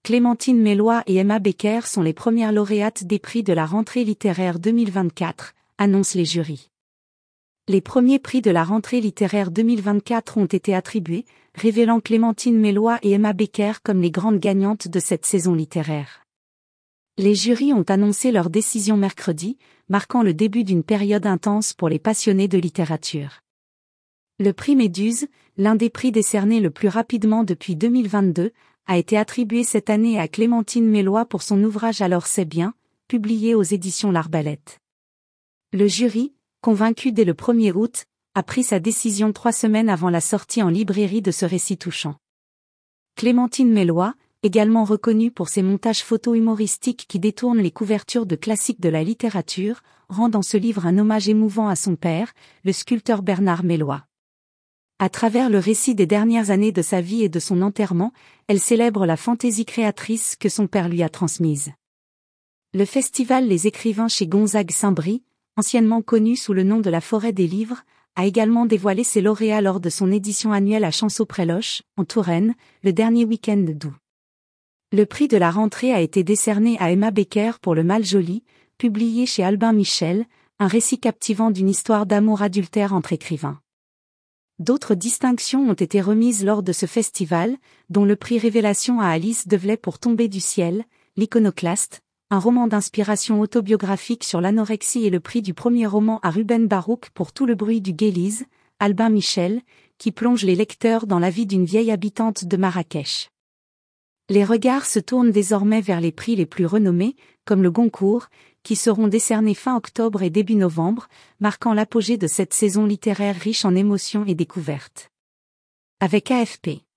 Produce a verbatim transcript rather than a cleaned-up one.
Clémentine Melloy et Emma Becker sont les premières lauréates des prix de la rentrée littéraire deux mille vingt-quatre, annoncent les jurys. Les premiers prix de la rentrée littéraire deux mille vingt-quatre ont été attribués, révélant Clémentine Melloy et Emma Becker comme les grandes gagnantes de cette saison littéraire. Les jurys ont annoncé leur décision mercredi, marquant le début d'une période intense pour les passionnés de littérature. Le prix Méduse, l'un des prix décernés le plus rapidement depuis deux mille vingt-deux, a été attribué cette année à Clémentine Melloy pour son ouvrage Alors c'est bien, publié aux éditions L'Arbalète. Le jury, convaincu dès le premier août, a pris sa décision trois semaines avant la sortie en librairie de ce récit touchant. Clémentine Melloy, également reconnue pour ses montages photos humoristiques qui détournent les couvertures de classiques de la littérature, rend dans ce livre un hommage émouvant à son père, le sculpteur Bernard Melloy. À travers le récit des dernières années de sa vie et de son enterrement, elle célèbre la fantaisie créatrice que son père lui a transmise. Le festival Les Écrivains chez Gonzague Saint-Brie, anciennement connu sous le nom de la Forêt des Livres, a également dévoilé ses lauréats lors de son édition annuelle à Chanceau-près-Loches, en Touraine, le dernier week-end d'août. Le prix de la rentrée a été décerné à Emma Becker pour Le Mal Joli, publié chez Albin Michel, un récit captivant d'une histoire d'amour adultère entre écrivains. D'autres distinctions ont été remises lors de ce festival, dont le prix Révélation à Alice Develay pour Tomber du ciel, l'Iconoclaste, un roman d'inspiration autobiographique sur l'anorexie et le prix du premier roman à Ruben Barouk pour Tout le bruit du Guélise, Albin Michel, qui plonge les lecteurs dans la vie d'une vieille habitante de Marrakech. Les regards se tournent désormais vers les prix les plus renommés, comme le Goncourt, qui seront décernés fin octobre et début novembre, marquant l'apogée de cette saison littéraire riche en émotions et découvertes. Avec A F P.